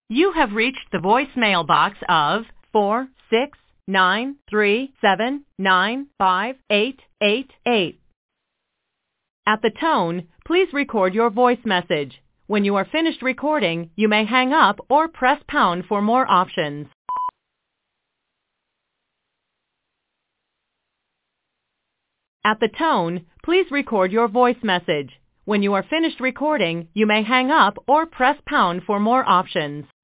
You have reached the voicemail box of 46937958888. At the tone, please record your voice message. When you are finished recording, you may hang up or press pound for more options. At the tone, please record your voice message. When you are finished recording, you may hang up or press pound for more options.